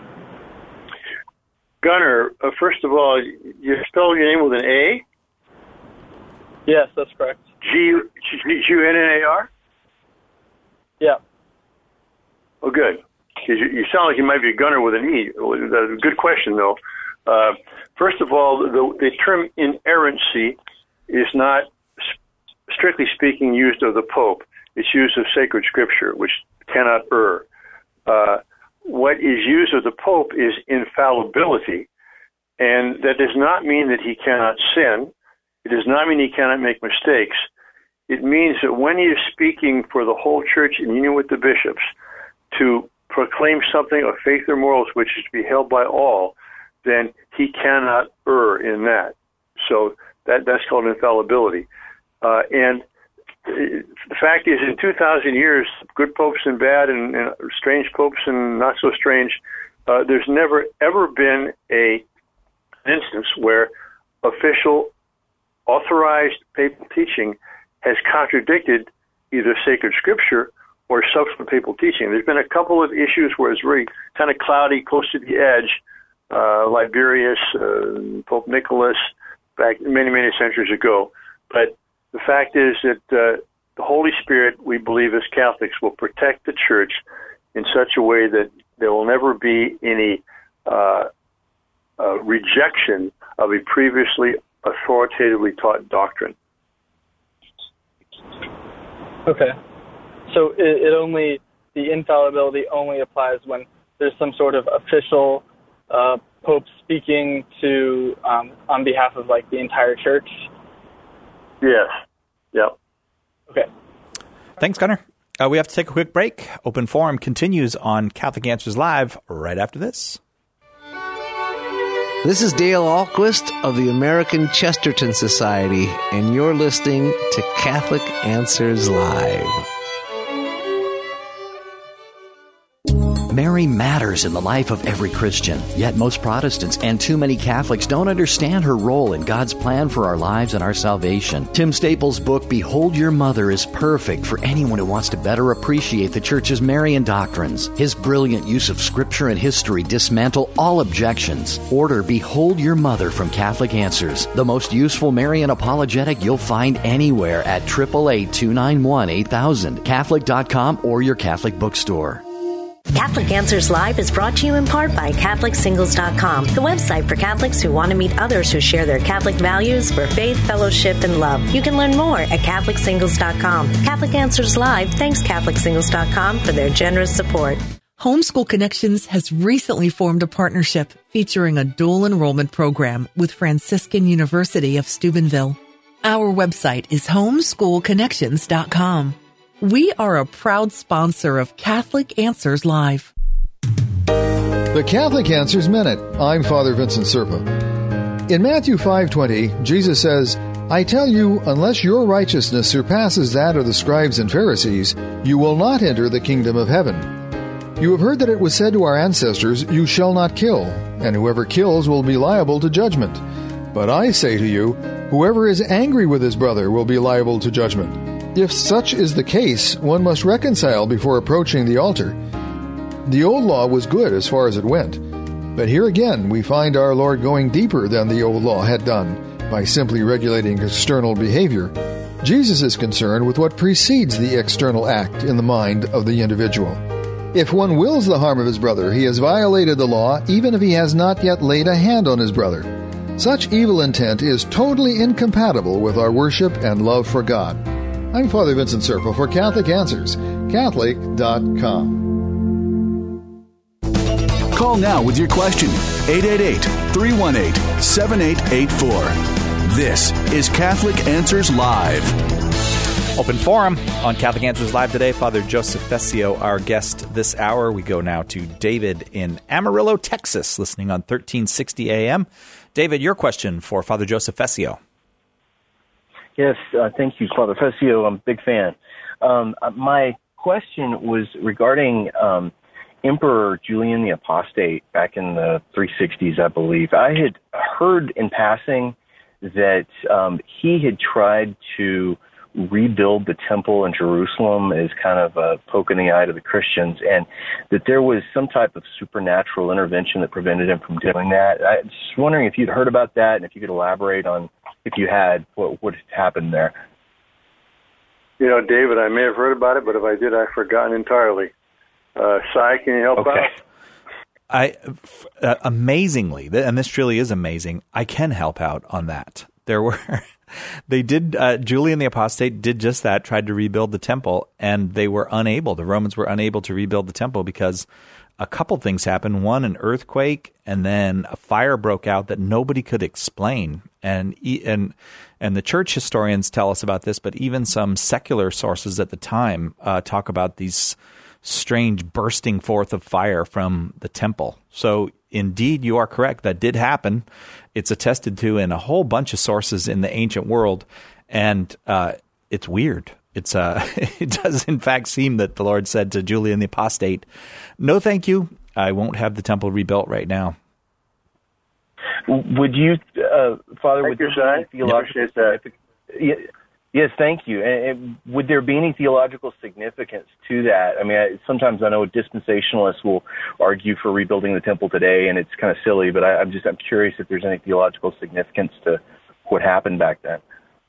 Gunnar, uh, first of all, you spell your name with an A? Yes, that's correct. G U N N A R? Yeah. Oh, good. Because you, you sound like you might be a gunner with an E. That's a good question, though. Uh, first of all, the, the term inerrancy is not, strictly speaking, used of the Pope. It's used of sacred scripture, which cannot err. Uh, what is used of the Pope is infallibility, and that does not mean that he cannot sin. It does not mean he cannot make mistakes. It means that when he is speaking for the whole church in union with the bishops to proclaim something of faith or morals which is to be held by all, then he cannot err in that. So that that's called infallibility. Uh, and the fact is, in two thousand years, good popes and bad, and, and strange popes and not so strange, uh, there's never, ever been a instance where official authorized papal teaching has contradicted either sacred scripture or subsequent papal teaching. There's been a couple of issues where it's really kind of cloudy, close to the edge, uh, Liberius, uh, Pope Nicholas, back many, many centuries ago. But the fact is that uh, the Holy Spirit, we believe as Catholics, will protect the Church in such a way that there will never be any uh, uh, rejection of a previously authoritatively taught doctrine. Okay. So it, it only, the infallibility only applies when there's some sort of official uh, Pope speaking to, um, on behalf of like the entire Church? Yes. Yep. Okay. Thanks, Gunnar. Uh, we have to take a quick break. Open Forum continues on Catholic Answers Live right after this. This is Dale Ahlquist of the American Chesterton Society, and you're listening to Catholic Answers Live. Mary matters in the life of every Christian, yet most Protestants and too many Catholics don't understand her role in God's plan for our lives and our salvation. Tim Staples' book, Behold Your Mother, is perfect for anyone who wants to better appreciate the Church's Marian doctrines. His brilliant use of Scripture and history dismantle all objections. Order Behold Your Mother from Catholic Answers, the most useful Marian apologetic you'll find anywhere at eight eight eight, two nine one, eight thousand, Catholic dot com, or your Catholic bookstore. Catholic Answers Live is brought to you in part by Catholic Singles dot com, the website for Catholics who want to meet others who share their Catholic values for faith, fellowship, and love. You can learn more at Catholic Singles dot com. Catholic Answers Live thanks Catholic Singles dot com for their generous support. Homeschool Connections has recently formed a partnership featuring a dual enrollment program with Franciscan University of Steubenville. Our website is homeschool connections dot com. We are a proud sponsor of Catholic Answers Live. The Catholic Answers Minute. I'm Father Vincent Serpa. In Matthew five twenty, Jesus says, I tell you, unless your righteousness surpasses that of the scribes and Pharisees, you will not enter the kingdom of heaven. You have heard that it was said to our ancestors, you shall not kill, and whoever kills will be liable to judgment. But I say to you, whoever is angry with his brother will be liable to judgment. If such is the case, one must reconcile before approaching the altar. The old law was good as far as it went, but here again we find our Lord going deeper than the old law had done by simply regulating external behavior. Jesus is concerned with what precedes the external act in the mind of the individual. If one wills the harm of his brother, he has violated the law even if he has not yet laid a hand on his brother. Such evil intent is totally incompatible with our worship and love for God. I'm Father Vincent Serpa for Catholic Answers, Catholic dot com. Call now with your question, eight eight eight, three one eight, seven eight eight four. This is Catholic Answers Live. Open Forum on Catholic Answers Live today. Father Joseph Fessio, our guest this hour. We go now to David in Amarillo, Texas, listening on thirteen sixty A M. David, your question for Father Joseph Fessio. Yes, uh, thank you, Father Fessio. I'm a big fan. Um, my question was regarding um, Emperor Julian the Apostate back in the three sixties, I believe. I had heard in passing that um, he had tried to rebuild the temple in Jerusalem as kind of a poke in the eye to the Christians, and that there was some type of supernatural intervention that prevented him from doing that. I was just wondering if you'd heard about that and if you could elaborate on, if you had, what what happened there. You know, David, I may have heard about it, but if I did, I've forgotten entirely. Uh, Sai, can you help okay. out? I uh, amazingly, and this truly is amazing, I can help out on that. There were, they did, uh, Julian the Apostate did just that, tried to rebuild the temple, and they were unable, the Romans were unable to rebuild the temple because a couple things happened. One, an earthquake, and then a fire broke out that nobody could explain. And and and the church historians tell us about this, but even some secular sources at the time uh, talk about these strange bursting forth of fire from the temple. So indeed, you are correct. That did happen. It's attested to in a whole bunch of sources in the ancient world, and uh, it's weird. It's uh, it does in fact seem that the Lord said to Julian the Apostate, "No, thank you. I won't have the temple rebuilt right now." Would you, uh, Father, Thank would you, you feel appreciate that. yeah, Yes, thank you. And, and would there be any theological significance to that? I mean, I, sometimes I know dispensationalists will argue for rebuilding the temple today, and it's kind of silly, but I, I'm just I'm curious if there's any theological significance to what happened back then.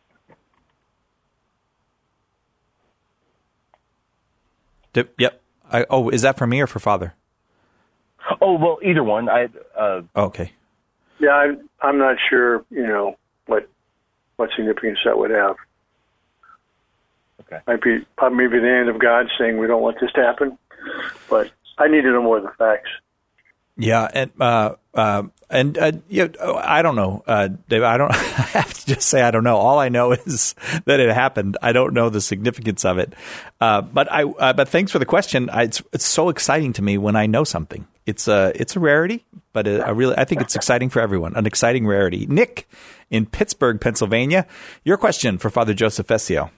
Dip, yep. I, oh, is that for me or for Father? Oh, well, either one. I. Uh, okay. Yeah, I'm, I'm not sure, you know, what what significance that would have. Okay. Might be probably maybe the end of God saying we don't want this to happen, but I need to know more of the facts. Yeah, and uh, uh, and uh, yeah, I don't know, uh, Dave. I don't. I have to just say I don't know. All I know is that it happened. I don't know the significance of it. Uh, but I. Uh, but thanks for the question. I, it's it's so exciting to me when I know something. It's a it's a rarity, but a, a really I think it's exciting for everyone. An exciting rarity. Nick in Pittsburgh, Pennsylvania. Your question for Father Joseph Fessio.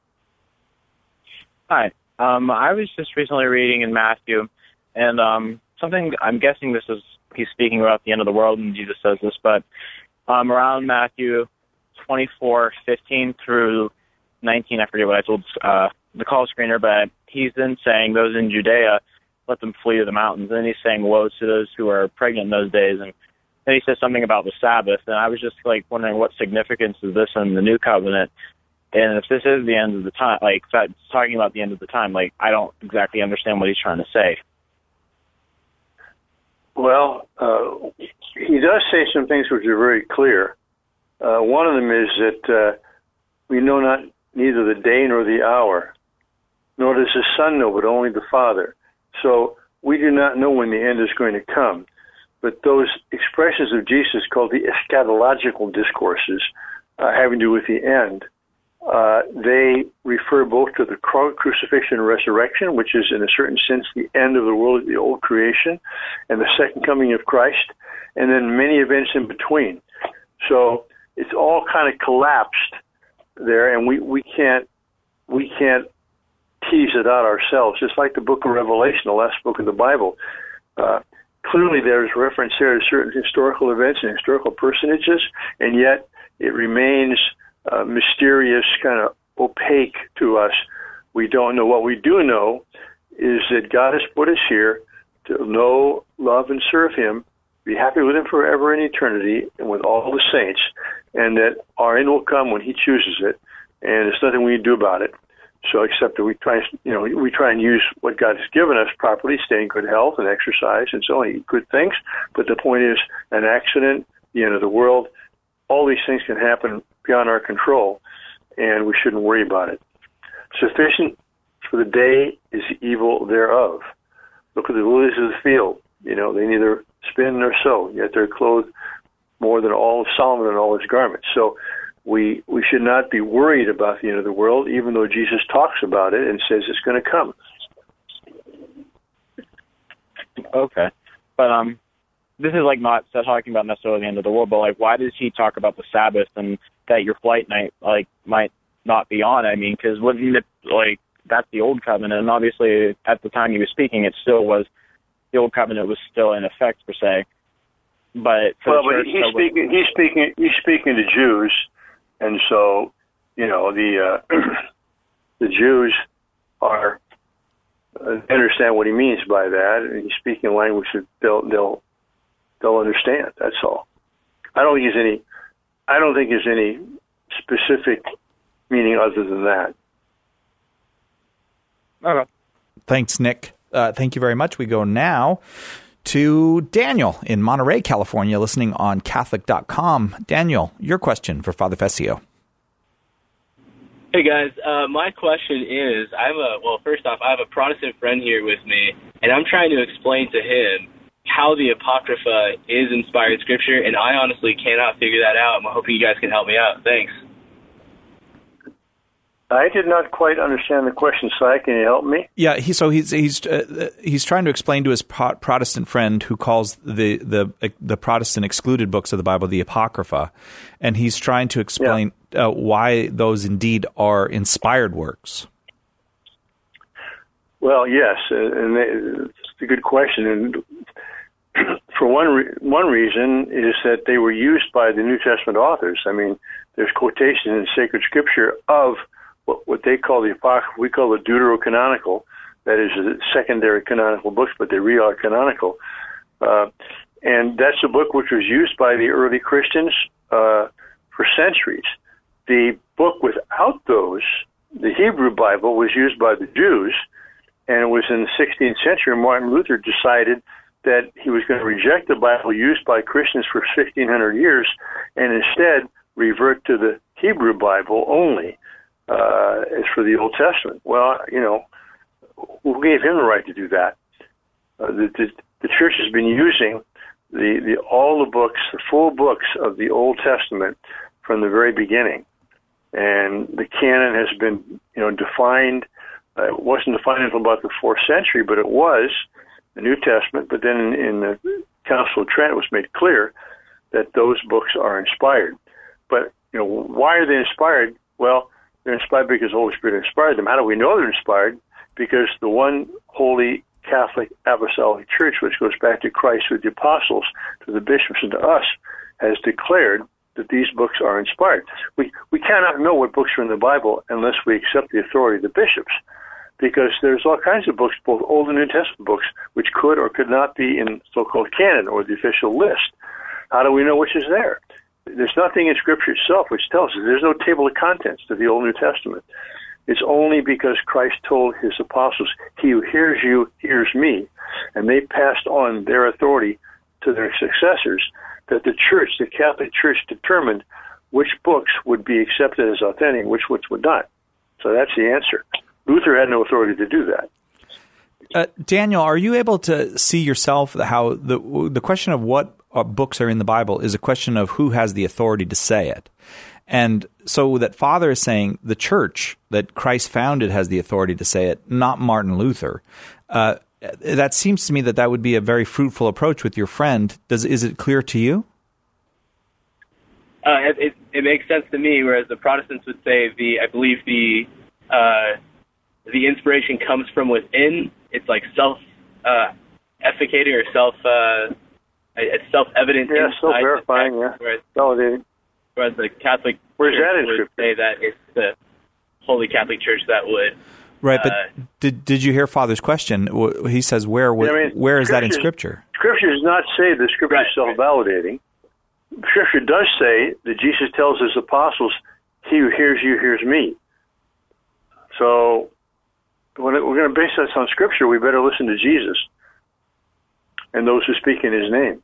Hi. Um, I was just recently reading in Matthew, and um, something, I'm guessing this is, he's speaking about the end of the world, and Jesus says this, but um, around Matthew twenty-four fifteen through nineteen, I forget what I told uh, the call screener, but he's then saying those in Judea, let them flee to the mountains. And then he's saying woe to those who are pregnant in those days. And then he says something about the Sabbath, and I was just like wondering what significance is this in the New Covenant. And if this is the end of the time, like that's talking about the end of the time, like I don't exactly understand what he's trying to say. Well, uh, he does say some things which are very clear. Uh, one of them is that uh, we know not neither the day nor the hour, nor does the Son know, but only the Father. So we do not know when the end is going to come. But those expressions of Jesus called the eschatological discourses, uh, having to do with the end, Uh, they refer both to the crucifixion and resurrection, which is in a certain sense the end of the world, the old creation, and the second coming of Christ, and then many events in between. So it's all kind of collapsed there, and we, we can't we can't tease it out ourselves. Just like the book of Revelation, the last book of the Bible. Uh, clearly there's reference here to certain historical events and historical personages, and yet it remains Uh, mysterious, kind of opaque to us. We don't know. What we do know is that God has put us here to know, love, and serve Him, be happy with Him forever in eternity, and with all the saints, and that our end will come when He chooses it, and there's nothing we can do about it. So, except that we try, you know, we try and use what God has given us properly, stay in good health and exercise and so on, eat good things. But the point is, an accident, the end of the world, all these things can happen beyond our control, and we shouldn't worry about it. Sufficient for the day is the evil thereof. Look at the lilies of the field. You know, they neither spin nor sew, yet they're clothed more than all of Solomon and all his garments. So we we should not be worried about the end of the world, even though Jesus talks about it and says it's going to come. Okay. But, um, this is like not talking about necessarily the end of the world, but like, why does he talk about the Sabbath and that your flight night like might not be on? I mean, because wouldn't it like that's the old covenant, and obviously at the time he was speaking, it still was the old covenant was still in effect per se. But for well, the church, but he's speaking. Was, he's speaking. He's speaking to Jews, and so you know the uh, the Jews are uh, understand what he means by that, and he's speaking language that they'll they'll. They'll understand. That's all. I don't think there's any. I don't think there's any specific meaning other than that. Okay. Thanks, Nick. Uh, thank you very much. We go now to Daniel in Monterey, California, listening on Catholic dot com. Daniel, your question for Father Fessio. Hey guys, uh, my question is: I have a well. First off, I have a Protestant friend here with me, and I'm trying to explain to him how the Apocrypha is inspired scripture, and I honestly cannot figure that out. I'm hoping you guys can help me out. Thanks. I did not quite understand the question, Si. Can you help me? Yeah, he, so he's he's uh, he's trying to explain to his pro- Protestant friend who calls the the uh, the Protestant excluded books of the Bible the Apocrypha, and he's trying to explain yeah. uh, why those indeed are inspired works. Well, yes, and they, it's a good question, and for one re- one reason is that they were used by the New Testament authors. I mean, there's quotations in sacred scripture of what, what they call the Apocrypha. We call the Deuterocanonical. That is the secondary canonical books, but they really are canonical. Uh, and that's a book which was used by the early Christians uh, for centuries. The book without those, the Hebrew Bible, was used by the Jews, and it was in the sixteenth century Martin Luther decided that he was going to reject the Bible used by Christians for sixteen hundred years and instead revert to the Hebrew Bible only uh, as for the Old Testament. Well, you know, who gave him the right to do that? Uh, the, the, the church has been using the, the all the books, the full books of the Old Testament from the very beginning. And the canon has been, you know, defined. Uh, it wasn't defined until about the fourth century, but it was the New Testament. But then in, in the Council of Trent, it was made clear that those books are inspired. But, you know, why are they inspired? Well, they're inspired because the Holy Spirit inspired them. How do we know they're inspired? Because the one holy Catholic Apostolic Church, which goes back to Christ with the apostles, to the bishops, and to us, has declared that these books are inspired. We we cannot know what books are in the Bible unless we accept the authority of the bishops, because there's all kinds of books, both Old and New Testament books, which could or could not be in so-called canon or the official list. How do we know which is there? There's nothing in Scripture itself which tells us. There's no table of contents to the Old and New Testament. It's only because Christ told his apostles, he who hears you hears me, and they passed on their authority to their successors, that the church, the Catholic Church, determined which books would be accepted as authentic, which which would not. So that's the answer. Luther had no authority to do that. Uh, Daniel, are you able to see yourself how the the question of what uh, books are in the Bible is a question of who has the authority to say it? And so that Father is saying the church that Christ founded has the authority to say it, not Martin Luther. Uh, that seems to me that that would be a very fruitful approach with your friend. Does is it clear to you? Uh, it, it, it makes sense to me. Whereas the Protestants would say the, I believe the uh, the inspiration comes from within. It's like self uh, efficating or self uh, it's self evident. Yeah, self verifying. Yeah, whereas, validating. Whereas the Catholic Where's Church that in would Scripture? say that it's the Holy Catholic Church that would. Right, but uh, did did you hear Father's question? He says, "Where Yeah, I mean, where is that in Scripture?" Scripture does not say that Scripture Right, is self-validating. Scripture does say that Jesus tells his apostles, "He who hears you hears me." So, when we're going to base this on Scripture, we better listen to Jesus and those who speak in his name.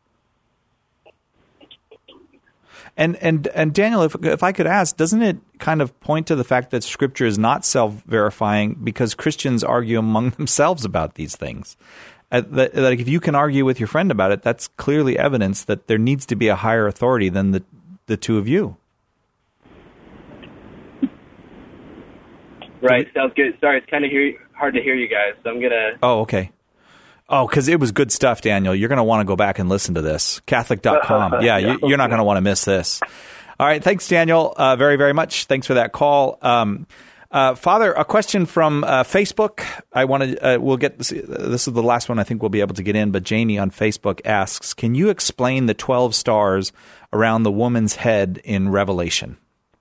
And and and Daniel, if if I could ask, doesn't it kind of point to the fact that Scripture is not self-verifying because Christians argue among themselves about these things? Uh, that, that if you can argue with your friend about it, that's clearly evidence that there needs to be a higher authority than the the two of you. Right, sounds good. Sorry, it's kind of hear, hard to hear you guys, so I'm gonna. Oh, okay. Oh, because it was good stuff, Daniel. You're going to want to go back and listen to this. Catholic dot com. Yeah, you, you're not going to want to miss this. All right. Thanks, Daniel, uh, very, very much. Thanks for that call. Um, uh, Father, a question from uh, Facebook. I wanted, uh, we'll get this. This is the last one I think we'll be able to get in, but Jamie on Facebook asks, can you explain the twelve stars around the woman's head in Revelation?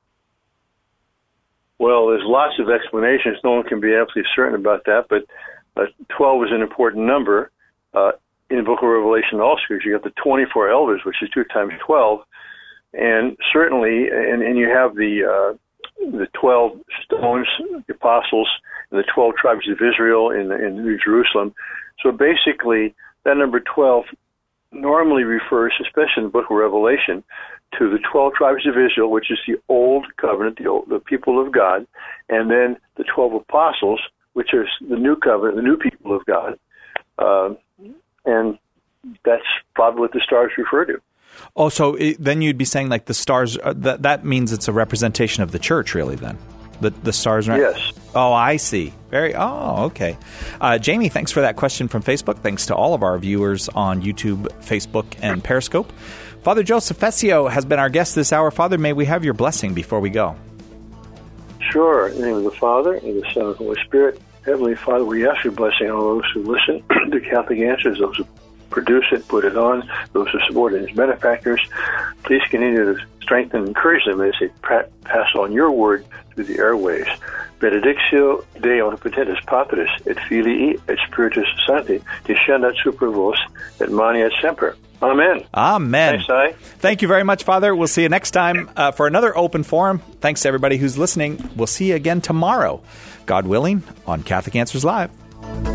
Well, there's lots of explanations. No one can be absolutely certain about that, but Uh, twelve is an important number uh, in the book of Revelation also, because you got the twenty-four elders, which is two times twelve, and certainly, and, and you have the uh, the twelve stones, the apostles, and the twelve tribes of Israel in, in New Jerusalem. So basically, that number twelve normally refers, especially in the book of Revelation, to the twelve tribes of Israel, which is the old covenant, the, old, the people of God, and then the twelve apostles, which is the new covenant, the new people of God. Uh, and that's probably what the stars refer to. Oh, so it, then you'd be saying like the stars, uh, that that means it's a representation of the church, really, then? The the stars, right? Yes. Oh, I see. Very. Oh, okay. Uh, Jamie, thanks for that question from Facebook. Thanks to all of our viewers on YouTube, Facebook, and Periscope. Father Joseph Fessio has been our guest this hour. Father, may we have your blessing before we go? Sure. In the name of the Father, and the Son, and the Holy Spirit. Heavenly Father, we ask your blessing on all those who listen to Catholic Answers, those who produce it, put it on, those who support it as benefactors. Please continue to strengthen and encourage them as they pra- pass on your word through the airways. Benedictio Dei Omnipotentis Patris et Filii et Spiritus Sancti descendat super vos et maneat semper. Amen. Amen. Thanks, I. Thank you very much, Father. We'll see you next time uh, for another open forum. Thanks to everybody who's listening. We'll see you again tomorrow, God willing, on Catholic Answers Live.